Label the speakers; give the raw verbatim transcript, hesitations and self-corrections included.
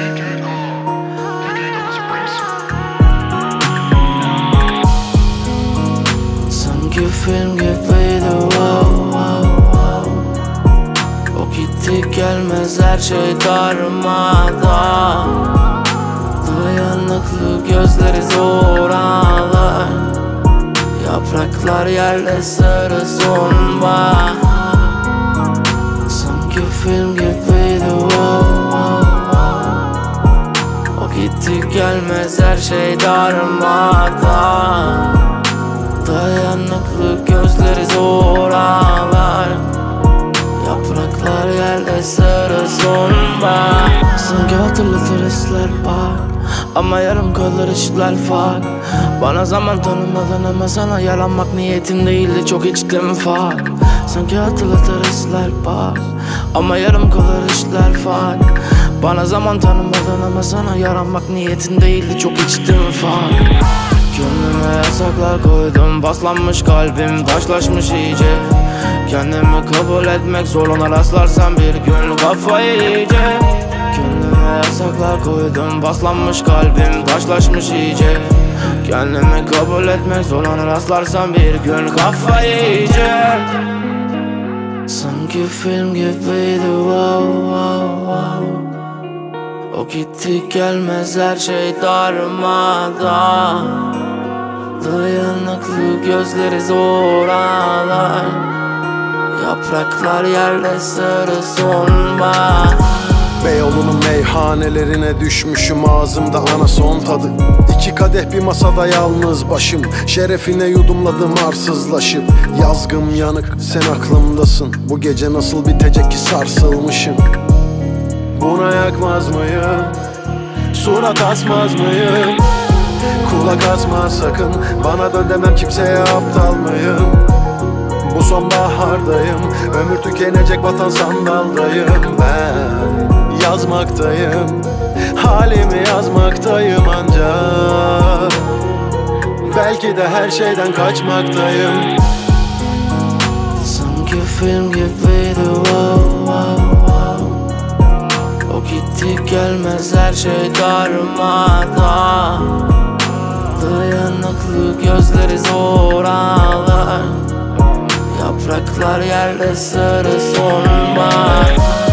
Speaker 1: Sanki film gibiydi, wow, wow, wow. O gitti gelmez, her şey darmadan. Dayanıklı gözleri zor ağlar. Yapraklar yerde sarı sonbahar. Sanki film gibiydi, wow, wow, wow. O gitti gelmez, her şey darmadan. Dayanıklı gözleri zor ağlar. Yapraklar yerde sarı sonbahar. Sanki hatırlatır hisler bak, ama yarım kalır işler fark. Bana zaman tanımadan ama sana yalanmak niyetim değildi, çok içtim fark. Sanki hatırlatır hisler bak, ama yarım kalır işler fark. Bana zaman tanımadan ama sana yaranmak niyetin değildi, çok içtim fark. Gönlüme yasaklar koydum, paslanmış kalbim taşlaşmış iyice. Kendimi kabul etmek zor, ona rastlarsam bir gün kafayı yiyecek. Gönlüme yasaklar koydum, paslanmış kalbim taşlaşmış iyice. Kendimi kabul etmek zor, ona rastlarsam bir gün kafayı yiyecek. Sanki film gibiydi, wow, wow, wow. O gitti gelmez, her şey darmadan. Dayanıklı gözleri zor ağlar. Yapraklar yerde sarı sonbahar.
Speaker 2: Beyoğlu'nun meyhanelerine düşmüşüm, ağzımda ana son tadı. İki kadeh bir masada yalnız başım, şerefine yudumladım arsızlaşıp. Yazgım yanık, sen aklımdasın. Bu gece nasıl bitecek ki sarsılmışım. Buna yakmaz mıyım? Surat asmaz mıyım? Kulak asma sakın, bana dön demem kimseye, aptal mıyım? Bu sonbahardayım, ömür tükenecek vatan sandaldayım. Ben yazmaktayım, halimi yazmaktayım ancak. Belki de her şeyden kaçmaktayım.
Speaker 1: Sanki film gibiydi, wow, wow, wow. O gitti gelmez, her şey darmadan. Dayanıklı gözleri zor ağlar. Yapraklar yerde sarı sonbahar.